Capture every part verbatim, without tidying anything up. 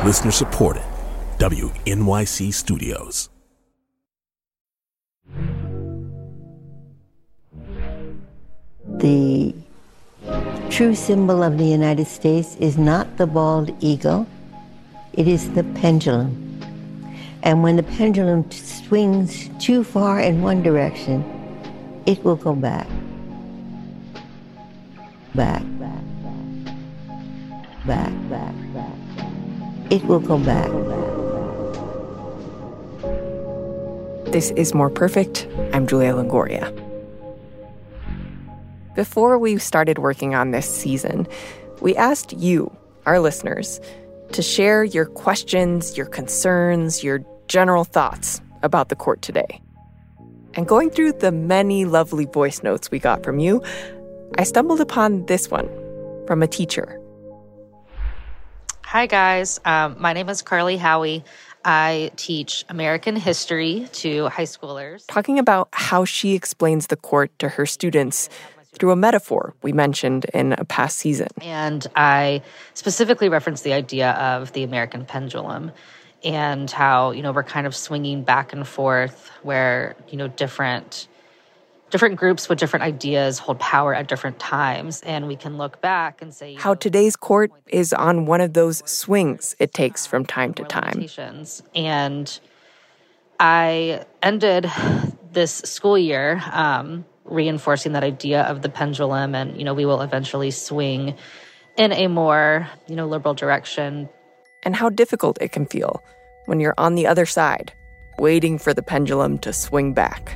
Listener supported. W N Y C Studios. The true symbol of the United States is not the bald eagle, it is the pendulum. And when the pendulum swings too far in one direction, it will go back. Back, back, back, back, back, back. It will go back. This is More Perfect. I'm Julia Longoria. Before we started working on this season, we asked you, our listeners, to share your questions, your concerns, your general thoughts about the court today. And going through the many lovely voice notes we got from you, I stumbled upon this one from a teacher. Hi, guys. Um, my name is Carly Howie. I teach American history to high schoolers. Talking about how she explains the court to her students through a metaphor we mentioned in a past season. And I specifically referenced the idea of the American pendulum and how, you know, we're kind of swinging back and forth where, you know, different different groups with different ideas hold power at different times. And we can look back and say... How know, today's court is on one of those swings it takes from time to time. And I ended this school year... Um, reinforcing that idea of the pendulum and, you know, we will eventually swing in a more, you know, liberal direction. And how difficult it can feel when you're on the other side, waiting for the pendulum to swing back.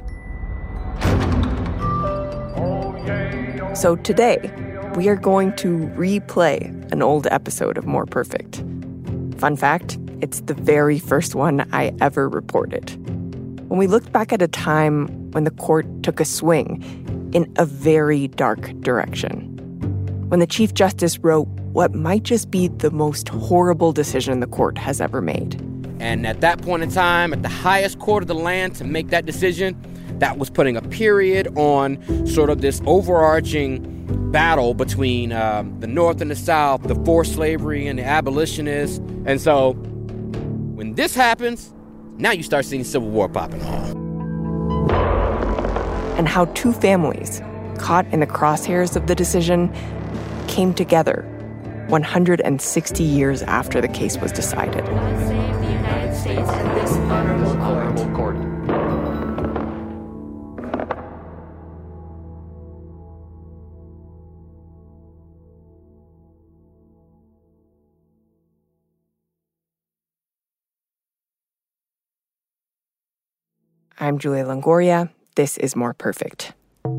So today, we are going to replay an old episode of More Perfect. Fun fact, it's the very first one I ever reported. When we looked back at a time when the court took a swing in a very dark direction. When the Chief Justice wrote what might just be the most horrible decision the court has ever made. And at that point in time, at the highest court of the land to make that decision, that was putting a period on sort of this overarching battle between um, the North and the South, the forced slavery and the abolitionists. And so when this happens, now you start seeing Civil War popping off. And how two families, caught in the crosshairs of the decision, came together one hundred sixty years after the case was decided. God save the United States and this honorable court. I'm Julia Longoria. This is More Perfect.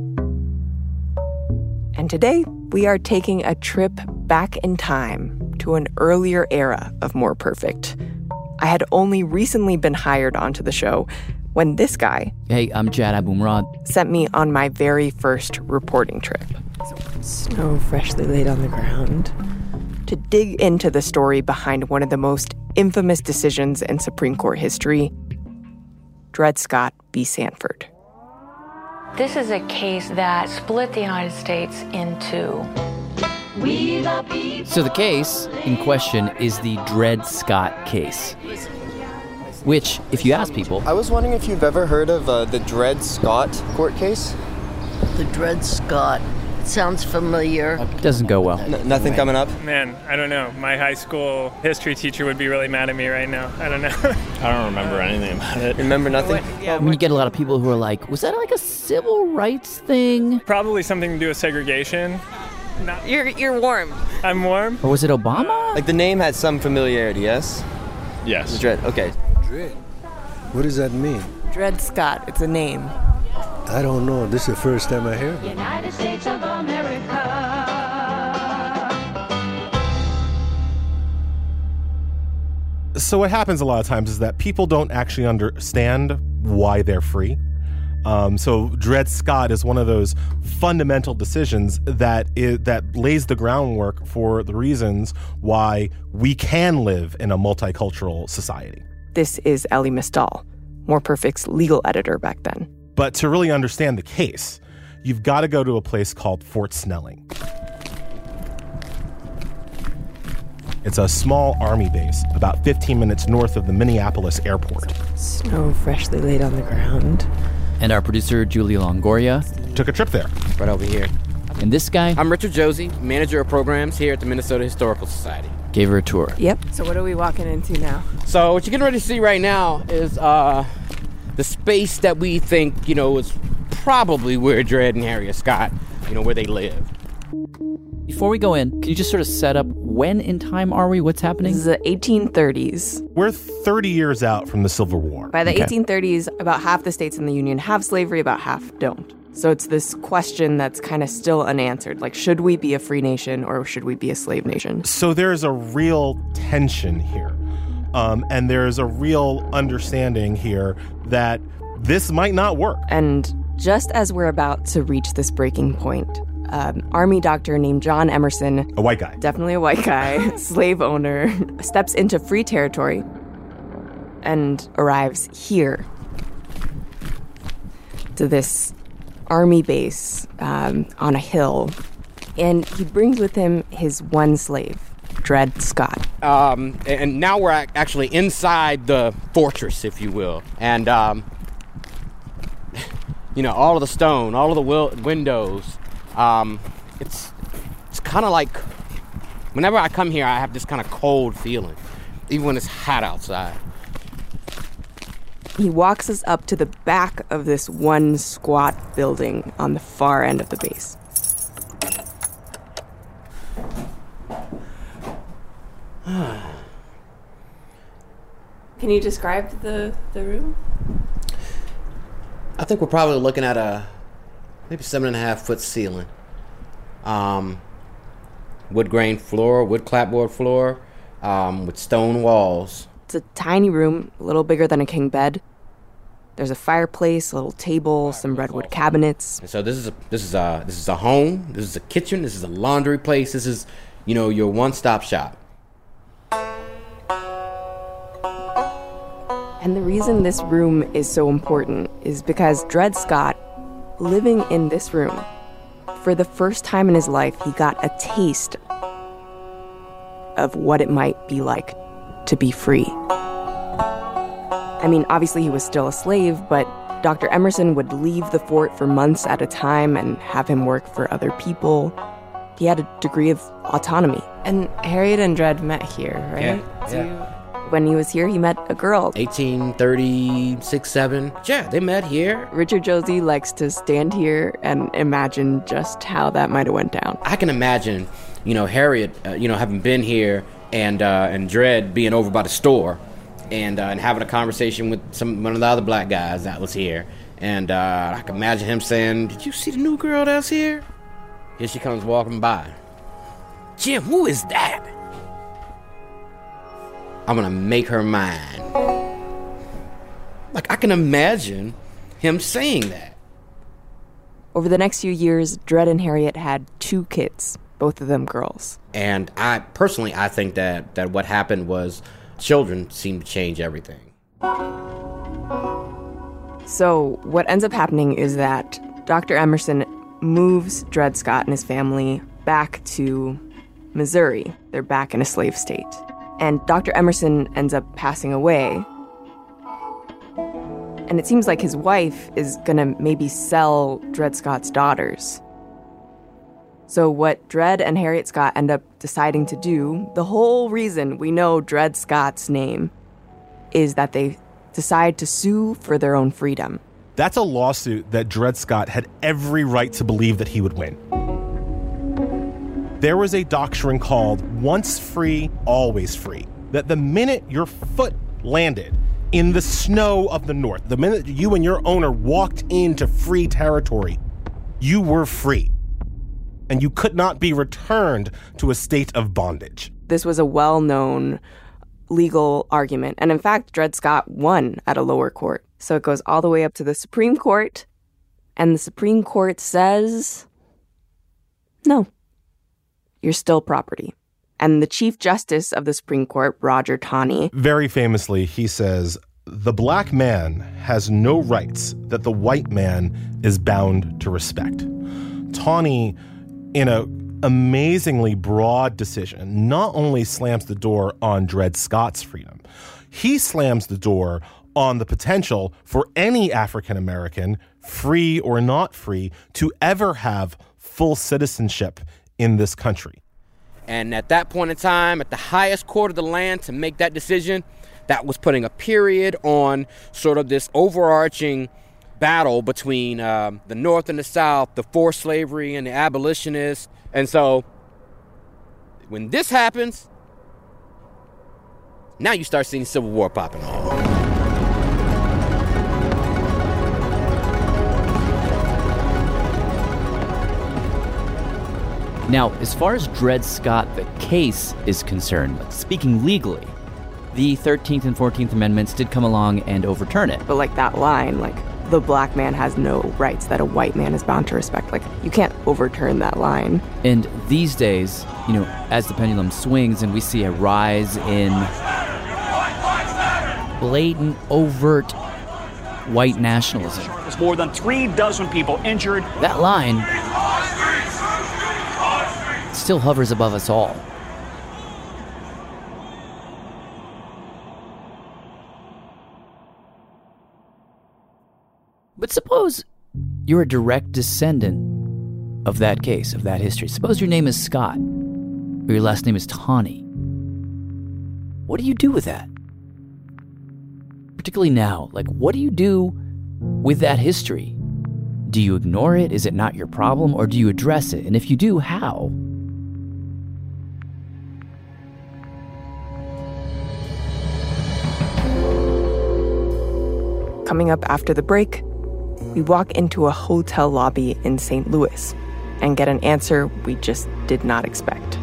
And today, we are taking a trip back in time to an earlier era of More Perfect. I had only recently been hired onto the show when this guy... Hey, I'm Jad Abumrad. ...sent me on my very first reporting trip. Snow freshly laid on the ground. To dig into the story behind one of the most infamous decisions in Supreme Court history, Dred Scott v. Sanford. This is a case that split the United States in two. So the case in question is the Dred Scott case, which, if you ask people... I was wondering if you've ever heard of uh, the Dred Scott court case? The Dred Scott. Sounds familiar. Doesn't go well. N- nothing coming up? Man, I don't know. My high school history teacher would be really mad at me right now. I don't know. I don't remember anything about it. Remember nothing? I mean, you get a lot of people who are like, was that like a civil rights thing? Probably something to do with segregation. Not, you're you're warm. I'm warm. Or was it Obama? Like the name had some familiarity, yes? Yes. The Dred, okay. Dred? What does that mean? Dred Scott, it's a name. I don't know. This is the first time I hear it. United States of America. So what happens a lot of times is that people don't actually understand why they're free. Um, so Dred Scott is one of those fundamental decisions that is, that lays the groundwork for the reasons why we can live in a multicultural society. This is Elie Mystal, More Perfect's legal editor back then. But to really understand the case, you've got to go to a place called Fort Snelling. It's a small Army base about fifteen minutes north of the Minneapolis airport. Snow freshly laid on the ground. And our producer, Julia Longoria, took a trip there. Right over here. And this guy? I'm Richard Josie, manager of programs here at the Minnesota Historical Society. Gave her a tour. Yep. So what are we walking into now? So what you're getting ready to see right now is uh, the space that we think, you know, is probably where Dred and Harriet Scott, you know, where they lived. Before we go in, can you just sort of set up when in time are we? What's happening? This is the eighteen thirties. We're thirty years out from the Civil War. By the Okay. eighteen thirties, about half the states in the Union have slavery, about half don't. So it's this question that's kind of still unanswered. Like, should we be a free nation or should we be a slave nation? So there's a real tension here. Um, and there's a real understanding here that this might not work. And just as we're about to reach this breaking point, an Army doctor named John Emerson, a white guy, definitely a white guy, slave owner, steps into free territory and arrives here to this Army base um, on a hill. And he brings with him his one slave, Dred Scott. Um, and now we're actually inside the fortress, if you will. And, um, you know, all of the stone, all of the wil- windows, um, it's it's kind of like, whenever I come here, I have this kind of cold feeling, even when it's hot outside. He walks us up to the back of this one squat building on the far end of the base. Can you describe the, the room? I think we're probably looking at a maybe seven and a half foot ceiling. Um, wood grain floor, wood clapboard floor, um, with stone walls. It's a tiny room, a little bigger than a king bed. There's a fireplace, a little table, some redwood cabinets. And so this is a this is a this is a home. This is a kitchen. This is a laundry place. This is, you know, your one-stop shop. And the reason this room is so important is because Dred Scott, living in this room, for the first time in his life, he got a taste of what it might be like to be free. I mean, obviously he was still a slave, but Doctor Emerson would leave the fort for months at a time and have him work for other people. He had a degree of autonomy. And Harriet and Dred met here, right? Yeah, yeah. You... When he was here, he met a girl. eighteen thirty-six, seven. Yeah, they met here. Richard Josie likes to stand here and imagine just how that might have went down. I can imagine, you know, Harriet, uh, you know, having been here and uh, and Dred being over by the store and uh, and having a conversation with some one of the other black guys that was here. And uh, I can imagine him saying, "Did you see the new girl that's here? Here she comes walking by. Jim, who is that? I'm gonna make her mine." Like, I can imagine him saying that. Over the next few years, Dred and Harriet had two kids, both of them girls. And I personally, I think that, that what happened was children seem to change everything. So what ends up happening is that Doctor Emerson moves Dred Scott and his family back to Missouri. They're back in a slave state. And Doctor Emerson ends up passing away. And it seems like his wife is gonna maybe sell Dred Scott's daughters. So what Dred and Harriet Scott end up deciding to do, the whole reason we know Dred Scott's name, is that they decide to sue for their own freedom. That's a lawsuit that Dred Scott had every right to believe that he would win. There was a doctrine called once free, always free. That the minute your foot landed in the snow of the North, the minute you and your owner walked into free territory, you were free. And you could not be returned to a state of bondage. This was a well-known legal argument. And in fact, Dred Scott won at a lower court. So it goes all the way up to the Supreme Court. And the Supreme Court says, no, you're still property. And the Chief Justice of the Supreme Court, Roger Taney, very famously, he says, the black man has no rights that the white man is bound to respect. Taney, in a amazingly broad decision not only slams the door on Dred Scott's freedom, he slams the door on the potential for any African American, free or not free, to ever have full citizenship in this country. And at that point in time, at the highest court of the land to make that decision, that was putting a period on sort of this overarching battle between um, the North and the South, the forced slavery and the abolitionists. And so when this happens, now you start seeing Civil War popping off. Now, as far as Dred Scott, the case, is concerned, like speaking legally, the thirteenth and fourteenth Amendments did come along and overturn it. But like that line, like, the black man has no rights that a white man is bound to respect. Like, you can't overturn that line. And these days, you know, as the pendulum swings and we see a rise in blatant, overt white nationalism. There's more than three dozen people injured. That line still hovers above us all. But suppose you're a direct descendant of that case, of that history. Suppose your name is Scott, or your last name is Tawney. What do you do with that? Particularly now, like, what do you do with that history? Do you ignore it? Is it not your problem? Or do you address it? And if you do, how? Coming up after the break, we walk into a hotel lobby in Saint Louis and get an answer we just did not expect.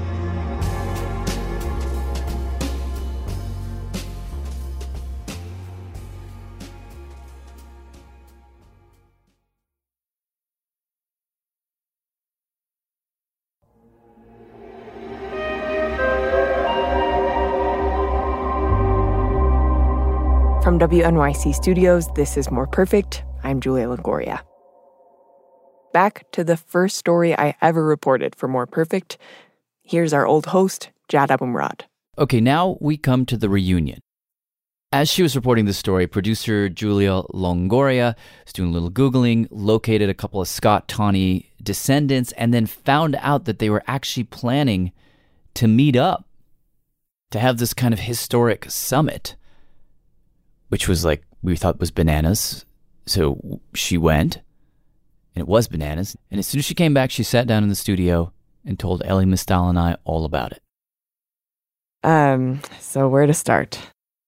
From W N Y C Studios, this is More Perfect. I'm Julia Longoria. Back to the first story I ever reported for More Perfect. Here's our old host, Jad Abumrad. Okay, now we come to the reunion. As she was reporting this story, producer Julia Longoria was doing a little Googling, located a couple of Scott Tawney descendants, and then found out that they were actually planning to meet up, to have this kind of historic summit, which was like, we thought was bananas. So she went, and it was bananas. And as soon as she came back, she sat down in the studio and told Elie Mystal and I all about it. Um, so where to start?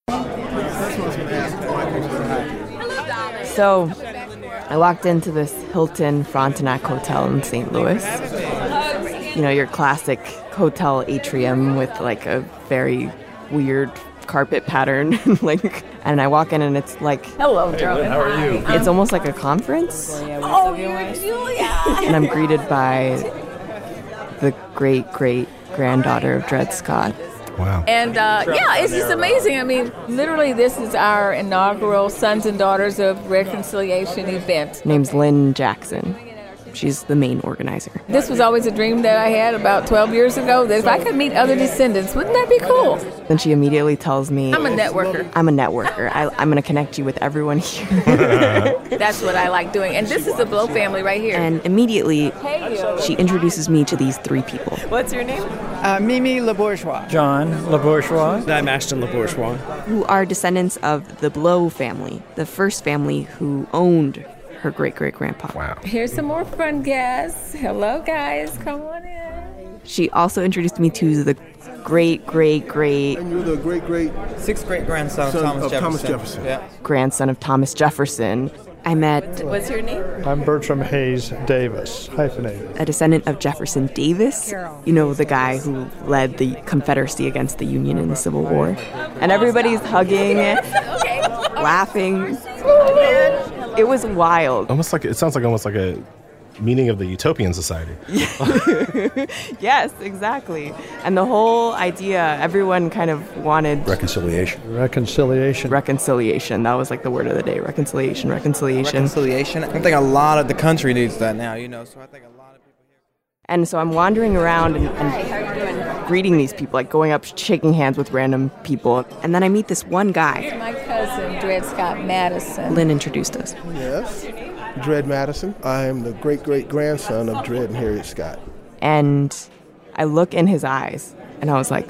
So I walked into this Hilton Frontenac Hotel in Saint Louis. You know, your classic hotel atrium with like a very weird carpet pattern, like, and I walk in and it's like, hello, hey, Lynn, how are you? It's almost like a conference. Oh, you're Julia. And I'm greeted by the great great granddaughter of Dred Scott. Wow. And uh, yeah, it's just amazing. I mean, literally, this is our inaugural Sons and Daughters of Reconciliation event. Name's Lynn Jackson. She's the main organizer. This was always a dream that I had about twelve years ago, that if I could meet other descendants, wouldn't that be cool? Then she immediately tells me, I'm a networker. I'm a networker. I, I'm going to connect you with everyone here. That's what I like doing. And this is the Blow family right here. And immediately, she introduces me to these three people. What's your name? Uh, Mimi LeBourgeois. John LeBourgeois. I'm Ashton LeBourgeois. Who are descendants of the Blow family, the first family who owned her great-great-grandpa. Wow. Here's some more fun guests. Hello, guys. Come on in. She also introduced me to the great-great-great... And you're the great-great... Sixth great-grandson of, Thomas, of Jefferson. Thomas Jefferson. Yeah. Grandson of Thomas Jefferson. I met... What's your name? I'm Bertram Hayes Davis, hyphenated. A descendant of Jefferson Davis. You know, the guy who led the Confederacy against the Union in the Civil War. And everybody's hugging, laughing. It was wild. Almost like, it sounds like almost like a meeting of the Utopian Society. Yes, exactly. And the whole idea, everyone kind of wanted... Reconciliation. Reconciliation. Reconciliation. That was like the word of the day. Reconciliation, reconciliation. Reconciliation. I think a lot of the country needs that now, you know, so I think a lot of people here... And so I'm wandering around and, and greeting these people, like going up, shaking hands with random people. And then I meet this one guy. My cousin, Dred Scott Madison. Lynn introduced us. Yes, Dred Madison. I am the great-great-grandson of Dred and Harriet Scott. And I look in his eyes, and I was like,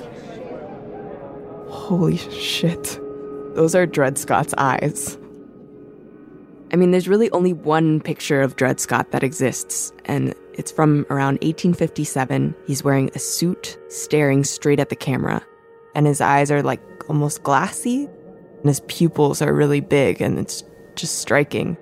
holy shit. Those are Dred Scott's eyes. I mean, there's really only one picture of Dred Scott that exists, and it's from around eighteen fifty-seven. He's wearing a suit, staring straight at the camera, and his eyes are like almost glassy, and his pupils are really big, and it's just striking.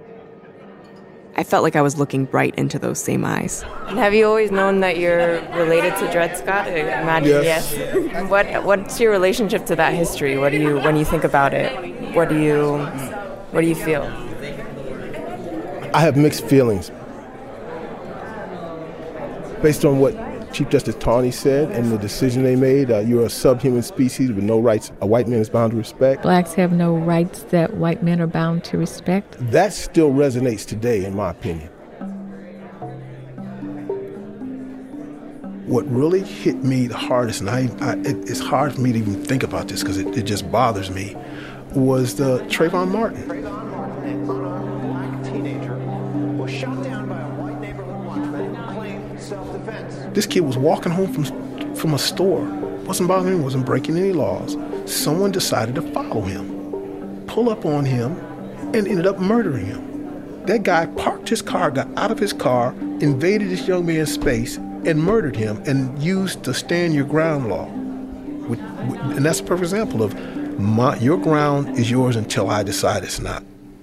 I felt like I was looking right into those same eyes. And have you always known that you're related to Dred Scott? I imagine yes. yes. What What's your relationship to that history? What do you, when you think about it, what do you, what do you feel? I have mixed feelings. Based on what Chief Justice Taney said and the decision they made, uh, you're a subhuman species with no rights a white man is bound to respect. Blacks have no rights that white men are bound to respect. That still resonates today, in my opinion. What really hit me the hardest, and I, I, it, it's hard for me to even think about this because it, it just bothers me, was the Trayvon Martin. This kid was walking home from from a store, wasn't bothering him, wasn't breaking any laws. Someone decided to follow him, pull up on him, and ended up murdering him. That guy parked his car, got out of his car, invaded this young man's space, and murdered him, and used the stand your ground law. And that's a perfect example of my, your ground is yours until I decide it's not.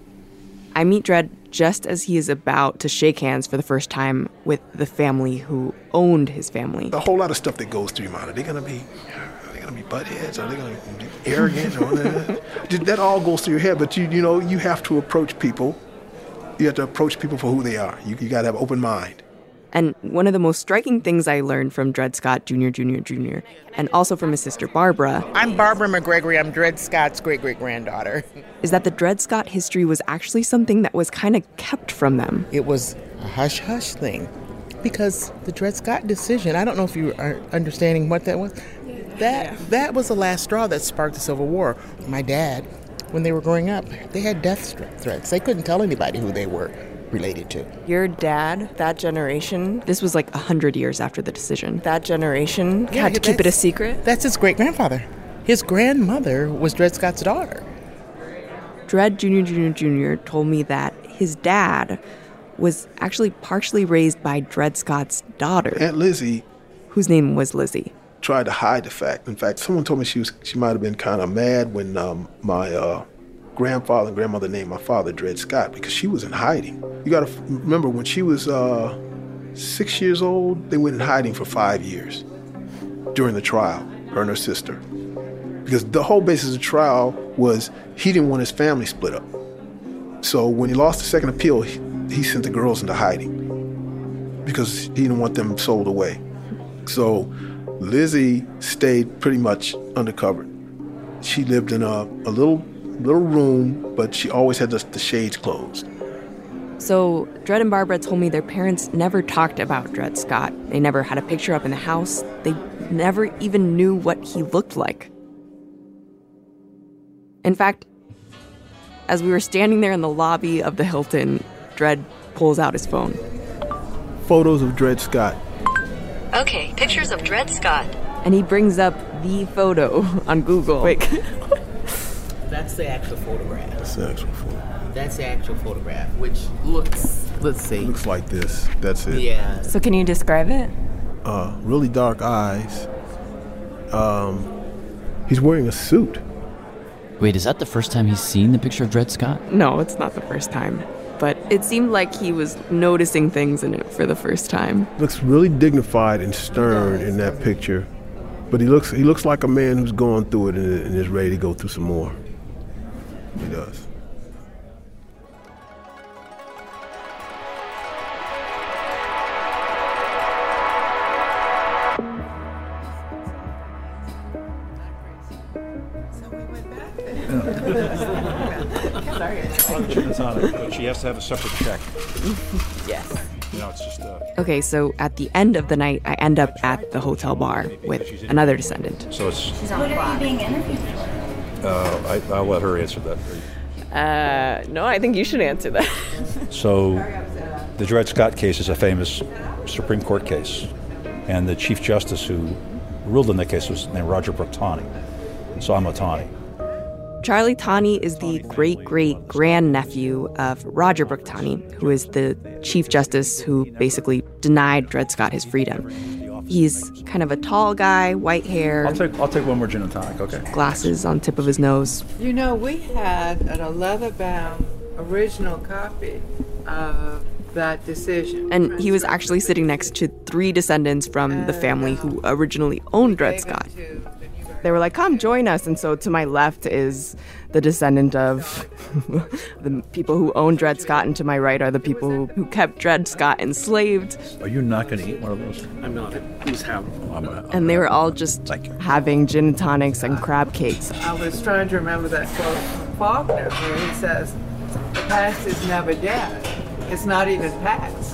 I meet Dred just as he is about to shake hands for the first time with the family who owned his family. A whole lot of stuff that goes through your mind. Are they going to be, are they going to be butt heads? Are they going to be arrogant? Or that? That all goes through your head. But you, you know, you have to approach people. You have to approach people for who they are. You, you got to have an open mind. And one of the most striking things I learned from Dred Scott Junior, Junior, Junior, and also from his sister Barbara. I'm Barbara McGregory. I'm Dred Scott's great-great-granddaughter. Is that the Dred Scott history was actually something that was kind of kept from them. It was a hush-hush thing. Because the Dred Scott decision, I don't know if you are understanding what that was. That, yeah. that was the last straw that sparked the Civil War. My dad, when they were growing up, they had death threats. They couldn't tell anybody who they were related to. Your dad, that generation, this was like a hundred years after the decision. That generation yeah, had to keep it a secret? That's his great-grandfather. His grandmother was Dred Scott's daughter. Dred Junior, Junior, Junior told me that his dad was actually partially raised by Dred Scott's daughter. Aunt Lizzie. Whose name was Lizzie. Tried to hide the fact. In fact, someone told me she was she might have been kind of mad when um, my uh, grandfather and grandmother named my father Dred Scott because she was in hiding. You got to f- remember when she was uh, six years old, they went in hiding for five years during the trial, her and her sister. Because the whole basis of the trial was he didn't want his family split up. So when he lost the second appeal, he, he sent the girls into hiding because he didn't want them sold away. So Lizzie stayed pretty much undercover. She lived in a, a little little room, but she always had the, the shades closed. So Dred and Barbara told me their parents never talked about Dred Scott. They never had a picture up in the house. They never even knew what he looked like. In fact, as we were standing there in the lobby of the Hilton, Dred pulls out his phone. Photos of Dred Scott. Okay, pictures of Dred Scott. And he brings up the photo on Google. Wait. That's the actual photograph. That's the actual photograph. That's the actual photograph, which looks, let's see. It looks like this. That's it. Yeah. So can you describe it? Uh, really dark eyes. Um, he's wearing a suit. Wait, is that the first time he's seen the picture of Dred Scott? No, it's not the first time. But it seemed like he was noticing things in it for the first time. Looks really dignified and stern in that picture. But he looks he looks like a man who's going through it and, and is ready to go through some more. He does. It's on it, but she has to have a separate check. Yes. You know, it's just uh, Okay, so at the end of the night, I end up at the hotel bar with another descendant. so it's. What are you being interviewed for? Uh, I, I'll let her answer that. Uh, no, I think you should answer that. So, the Dred Scott case is a famous Supreme Court case, and the Chief Justice who ruled in that case was named Roger Brooke Taney. So I'm a Taney. Charlie Taney is the great-great-grandnephew of Roger Brooke Taney, who is the Chief Justice who basically denied Dred Scott his freedom. He's kind of a tall guy, white hair. I'll take I'll take one more gin and tonic, okay? Glasses on tip of his nose. You know, we had a leather-bound original copy of that decision. And he was actually sitting next to three descendants from the family who originally owned Dred Scott. They were like, come join us. And so to my left is the descendant of the people who owned Dred Scott, and to my right are the people who, who kept Dred Scott enslaved. Are you not going to eat one of those? I'm not. Please have. I'm gonna, I'm and they were all just having gin and tonics and crab cakes. I was trying to remember that quote from Faulkner where he says, the past is never dead. It's not even past.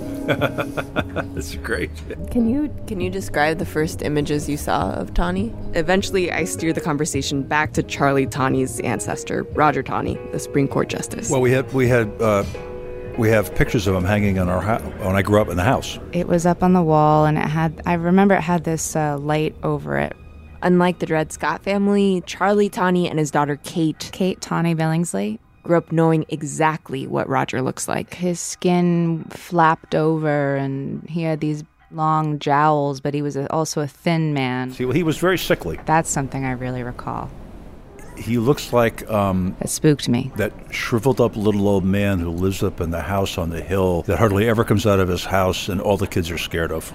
That's great. Can you can you describe the first images you saw of Taney? Eventually, I steer the conversation back to Charlie Taney's ancestor, Roger Taney, the Supreme Court justice. Well, we had we had uh, we have pictures of him hanging in our house when I grew up in the house. It was up on the wall, and it had. I remember it had this uh, light over it. Unlike the Dred Scott family, Charlie Taney and his daughter Kate, Kate Taney Billingsley, grew up knowing exactly what Roger looks like. His skin flapped over, and he had these long jowls, but he was a, also a thin man. See, well, he was very sickly. That's something I really recall. He looks like um, it spooked me. That shriveled up little old man who lives up in the house on the hill that hardly ever comes out of his house, and all the kids are scared of.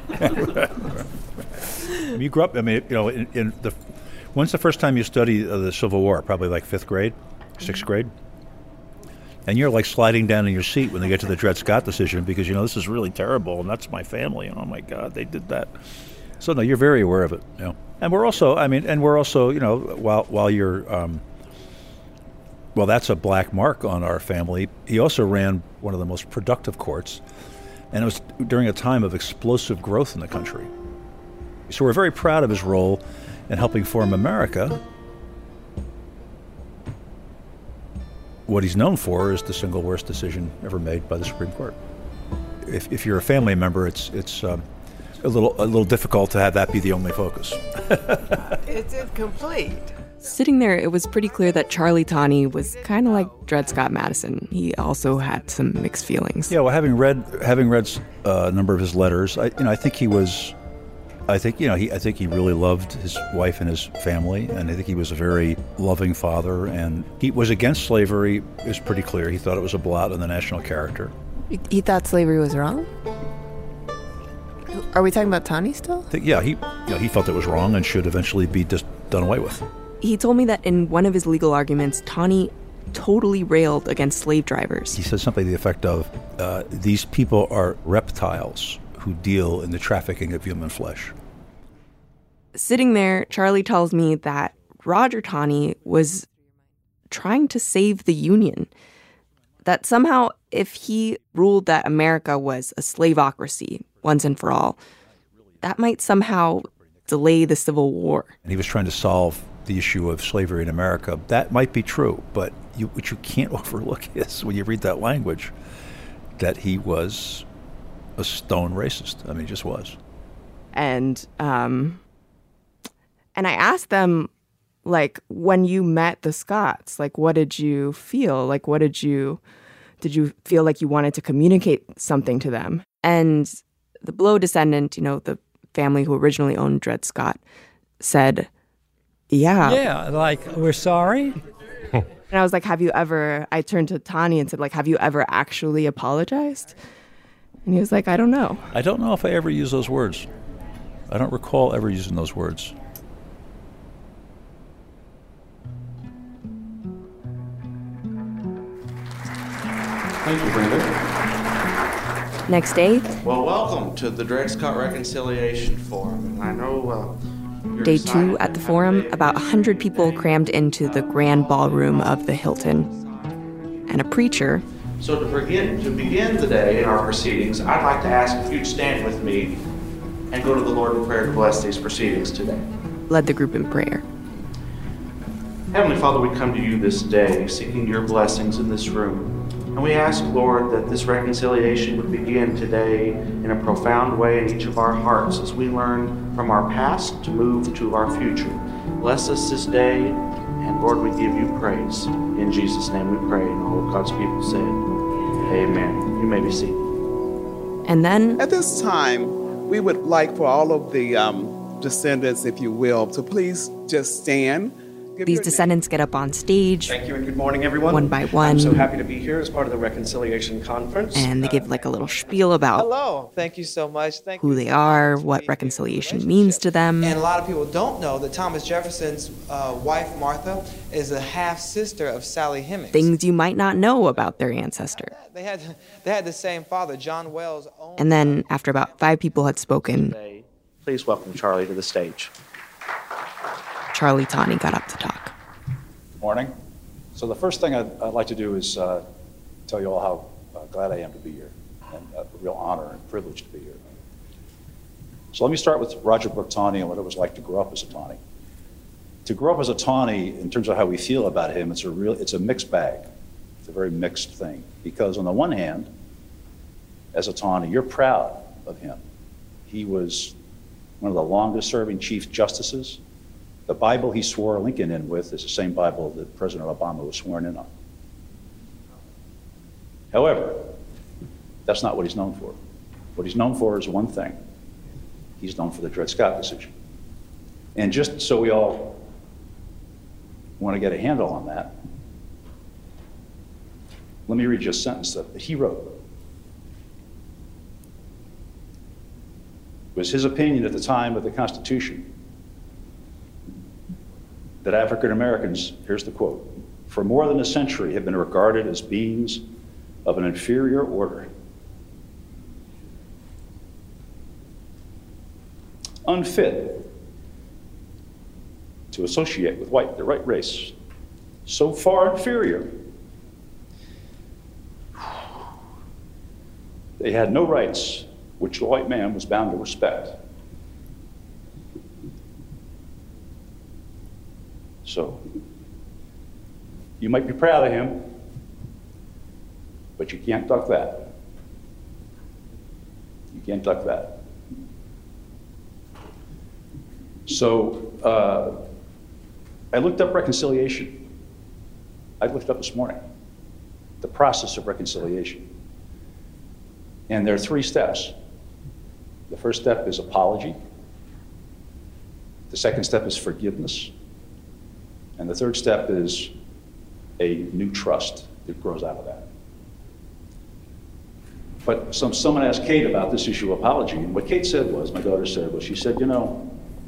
You grew up. I mean, you know, in, in the when's the first time you studied uh, the Civil War? Probably like fifth grade, sixth grade. And you're like sliding down in your seat when they get to the Dred Scott decision because, you know, this is really terrible and that's my family and oh my God, they did that. So, no, you're very aware of it, you know. And we're also, I mean, and we're also, you know, while while you're, um, well, that's a black mark on our family. He also ran one of the most productive courts, and it was during a time of explosive growth in the country. So we're very proud of his role in helping form America. What he's known for is the single worst decision ever made by the Supreme Court. If, if you're a family member, it's it's um, a little a little difficult to have that be the only focus. It's incomplete. Sitting there, it was pretty clear that Charlie Taney was kind of like Dred Scott Madison. He also had some mixed feelings. Yeah, well, having read having read uh, a number of his letters, I you know I think he was. I think you know he. I think he really loved his wife and his family, and I think he was a very loving father. And he was against slavery. It was pretty clear. He thought it was a blot on the national character. He thought slavery was wrong? Are we talking about Taney still? I think, yeah, he you know, he felt it was wrong and should eventually be just done away with. He told me that in one of his legal arguments, Taney totally railed against slave drivers. He said something to the effect of, uh, "These people are reptiles who deal in the trafficking of human flesh." Sitting there, Charlie tells me that Roger Taney was trying to save the Union. That somehow, if he ruled that America was a slaveocracy once and for all, that might somehow delay the Civil War. And he was trying to solve the issue of slavery in America. That might be true, but you, what you can't overlook is, when you read that language, that he was a stone racist. I mean, he just was. And um, and I asked them, like, when you met the Scotts, like, what did you feel? Like, what did you, did you feel like you wanted to communicate something to them? And the Blow descendant, you know, the family who originally owned Dred Scott, said, yeah. Yeah, like, we're sorry. And I was like, have you ever, I turned to Taney and said, like, have you ever actually apologized? And he was like, I don't know. I don't know if I ever used those words. I don't recall ever using those words. Thank you, Brenda. Next day. Well, welcome to the Dred Scott Reconciliation Forum. I know uh, you're Day excited. two at the forum, about one hundred people crammed into the grand ballroom of the Hilton. And a preacher, So to begin, to begin the day in our proceedings, I'd like to ask if you'd stand with me and go to the Lord in prayer to bless these proceedings today. Led the group in prayer. Heavenly Father, we come to you this day seeking your blessings in this room. And we ask, Lord, that this reconciliation would begin today in a profound way in each of our hearts as we learn from our past to move to our future. Bless us this day, and Lord, we give you praise. In Jesus' name we pray, and all of God's people said, amen. You may be seated. And then, at this time, we would like for all of the um, descendants, if you will, to please just stand. These descendants get up on stage. Thank you and good morning, everyone. One by one. I'm so happy to be here as part of the Reconciliation Conference. And they give like a little spiel about Hello. Thank you so much. Thank who they are, what reconciliation means to them. And a lot of people don't know that Thomas Jefferson's uh, wife, Martha, is a half-sister of Sally Hemings. Things you might not know about their ancestor. They had, they had the same father, John Wells. Owned and then, after about five people had spoken, please welcome Charlie to the stage. Charlie Tawney got up to talk. Good morning. So the first thing I'd, I'd like to do is uh, tell you all how uh, glad I am to be here, and a real honor and privilege to be here. So let me start with Roger Brooke Tawney and what it was like to grow up as a Tawney. To grow up as a Tawney, in terms of how we feel about him, it's a real, it's a mixed bag. It's a very mixed thing, because on the one hand, as a Tawney, you're proud of him. He was one of the longest-serving Chief Justices. The Bible he swore Lincoln in with is the same Bible that President Obama was sworn in on. However, that's not what he's known for. What he's known for is one thing. He's known for the Dred Scott decision. And just so we all want to get a handle on that, let me read you a sentence that he wrote. It was his opinion at the time of the Constitution that African Americans, here's the quote, for more than a century have been regarded as beings of an inferior order, unfit to associate with white, the right race, so far inferior, they had no rights which the white man was bound to respect. So, you might be proud of him, but you can't duck that. You can't duck that. So, uh, I looked up reconciliation. I looked up this morning, the process of reconciliation. And there are three steps. The first step is apology. The second step is forgiveness. And the third step is a new trust that grows out of that. But some, someone asked Kate about this issue of apology, and what Kate said was, my daughter said, was she said, you know,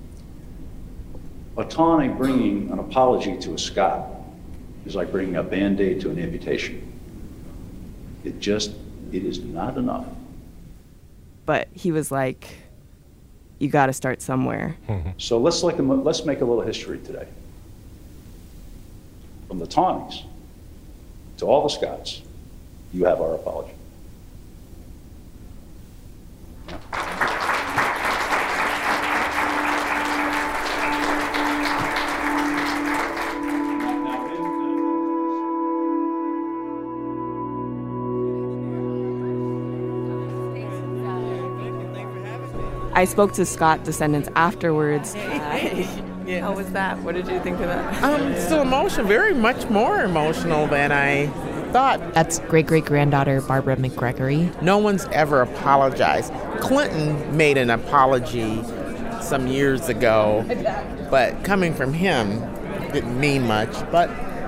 a Tawney bringing an apology to a Scott is like bringing a Band-Aid to an amputation. It just, it is not enough. But he was like, you got to start somewhere. So let's, like, let's make a little history today. From the Tawneys to all the Scots, you have our apology. I spoke to Scott descendants afterwards. Yeah. How was that? What did you think of that? Um, still emotional, very much more emotional than I thought. That's great-great-granddaughter Barbara McGregory. No one's ever apologized. Clinton made an apology some years ago, but coming from him didn't mean much. But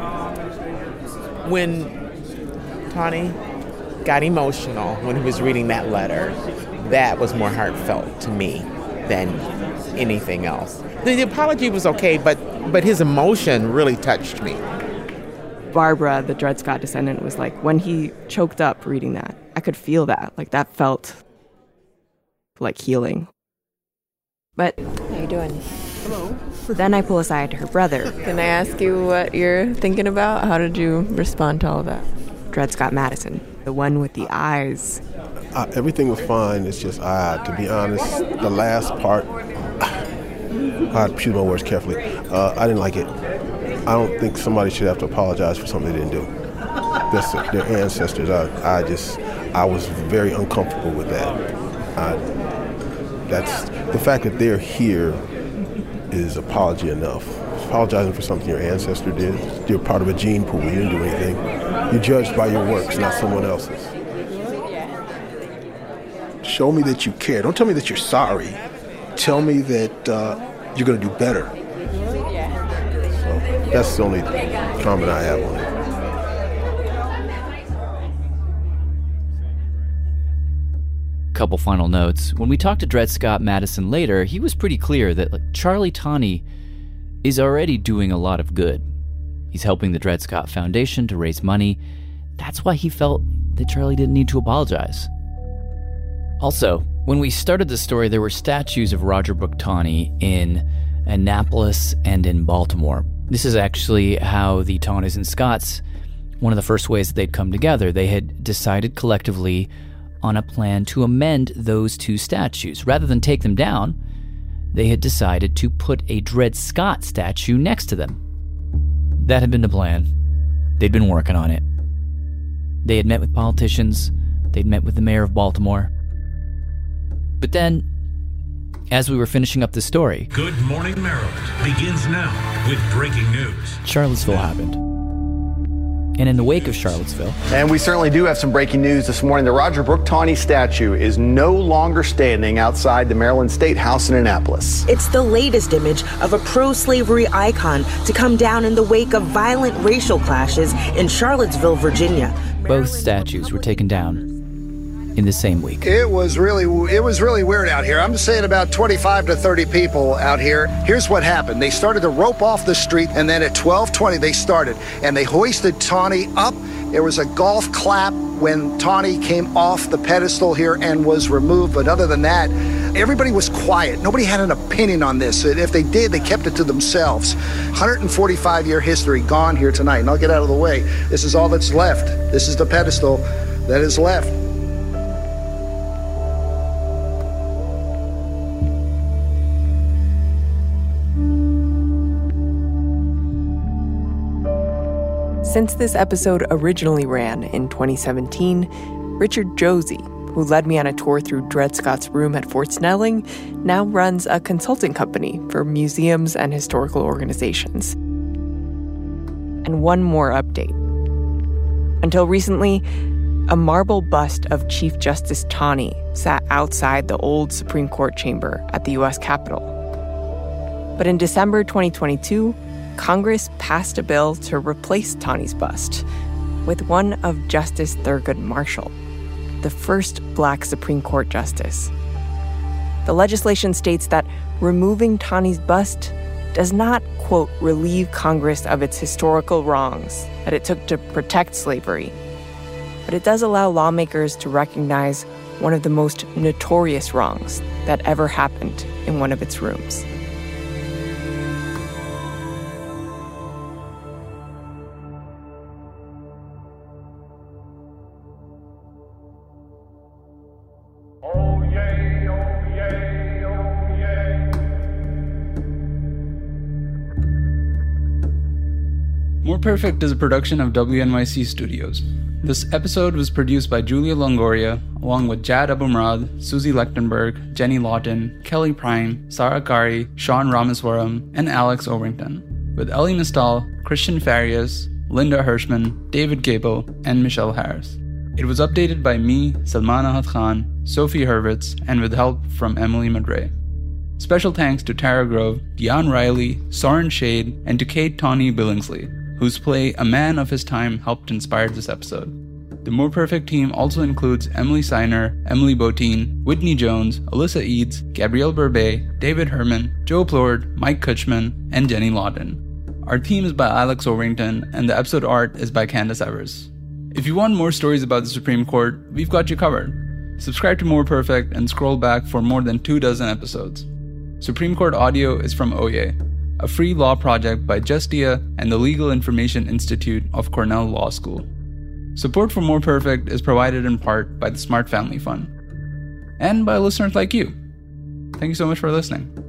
when Tawney got emotional when he was reading that letter, that was more heartfelt to me than anything else. The, the apology was okay, but but his emotion really touched me. Barbara, the Dred Scott descendant, was like, when he choked up reading that, I could feel that. Like, that felt like healing. But how you doing? Hello. Then I pull aside her brother. Can I ask you what you're thinking about? How did you respond to all of that? Dred Scott Madison. the one with the eyes. Uh, everything was fine. It's just, uh, to be honest, the last part, I had to choose my words carefully. Uh, I didn't like it. I don't think somebody should have to apologize for something they didn't do. That's their ancestors. I, I just, I was very uncomfortable with that. I, that's the fact that they're here is apology enough. Apologizing for something your ancestor did. You're part of a gene pool. You didn't do anything. You're judged by your works, not someone else's. Show me that you care. Don't tell me that you're sorry. Tell me that uh, you're going to do better. So that's the only comment I have on it. Couple final notes. When we talked to Dred Scott Madison later, he was pretty clear that like, Charlie Tawney is already doing a lot of good. He's helping the Dred Scott Foundation to raise money. That's why he felt that Charlie didn't need to apologize. Also, when we started the story, there were statues of Roger Brooke Tawney in Annapolis and in Baltimore. This is actually how the Tawneys and Scotts, one of the first ways that they'd come together. They had decided collectively on a plan to amend those two statues. Rather than take them down, they had decided to put a Dred Scott statue next to them. That had been the plan. They'd been working on it. They had met with politicians. They'd met with the mayor of Baltimore. But then, as we were finishing up the story, Good Morning Maryland begins now with breaking news. Charlottesville happened. And in the wake of Charlottesville... And we certainly do have some breaking news this morning. The Roger Brooke Tawney statue is no longer standing outside the Maryland State House in Annapolis. It's the latest image of a pro-slavery icon to come down in the wake of violent racial clashes in Charlottesville, Virginia. Both statues were taken down in the same week. It was really, it was really weird out here. I'm saying about twenty-five to thirty people out here. Here's what happened. They started to rope off the street, and then at twelve twenty they started, and they hoisted Tawney up. There was a golf clap when Tawney came off the pedestal here and was removed. But other than that, everybody was quiet. Nobody had an opinion on this. If they did, they kept it to themselves. one hundred forty-five year history gone here tonight. And I'll get out of the way. This is all that's left. This is the pedestal that is left. Since this episode originally ran in twenty seventeen, Richard Josie, who led me on a tour through Dred Scott's room at Fort Snelling, now runs a consulting company for museums and historical organizations. And one more update. Until recently, a marble bust of Chief Justice Tawney sat outside the old Supreme Court chamber at the U S Capitol. But in December twenty twenty-two, Congress passed a bill to replace Tawney's bust with one of Justice Thurgood Marshall, the first Black Supreme Court justice. The legislation states that removing Tawney's bust does not, quote, relieve Congress of its historical wrongs that it took to protect slavery, but it does allow lawmakers to recognize one of the most notorious wrongs that ever happened in one of its rooms. More Perfect is a production of W N Y C Studios. This episode was produced by Julia Longoria, along with Jad Abumrad, Susie Lechtenberg, Jenny Lawton, Kelly Prime, Sarah Kari, Sean Ramaswaram, and Alex Overington, with Ellie Mistal, Christian Farias, Linda Hirschman, David Gable, and Michelle Harris. It was updated by me, Salman Ahad Khan, Sophie Hurwitz, and with help from Emily Madre. Special thanks to Tara Grove, Dion Riley, Soren Shade, and to Kate Tawney Billingsley, whose play A Man of His Time helped inspire this episode. The More Perfect team also includes Emily Seiner, Emily Botine, Whitney Jones, Alyssa Eads, Gabrielle Burbet, David Herman, Joe Plord, Mike Kutchman, and Jenny Lawton. Our theme is by Alex Overington, and the episode art is by Candace Evers. If you want more stories about the Supreme Court, we've got you covered. Subscribe to More Perfect and scroll back for more than two dozen episodes. Supreme Court audio is from Oye, a free law project by Justia and the Legal Information Institute of Cornell Law School. Support for More Perfect is provided in part by the Smart Family Fund and by listeners like you. Thank you so much for listening.